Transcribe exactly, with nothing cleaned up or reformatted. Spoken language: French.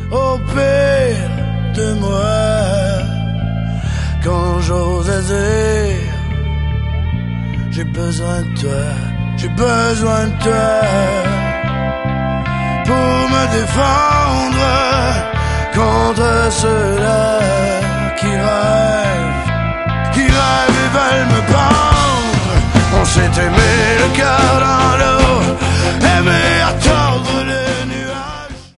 au pire de moi. Quand j'ose dire, j'ai besoin de toi, j'ai besoin de toi pour me défendre contre ceux-là qui rêvent, qui rêvent et veulent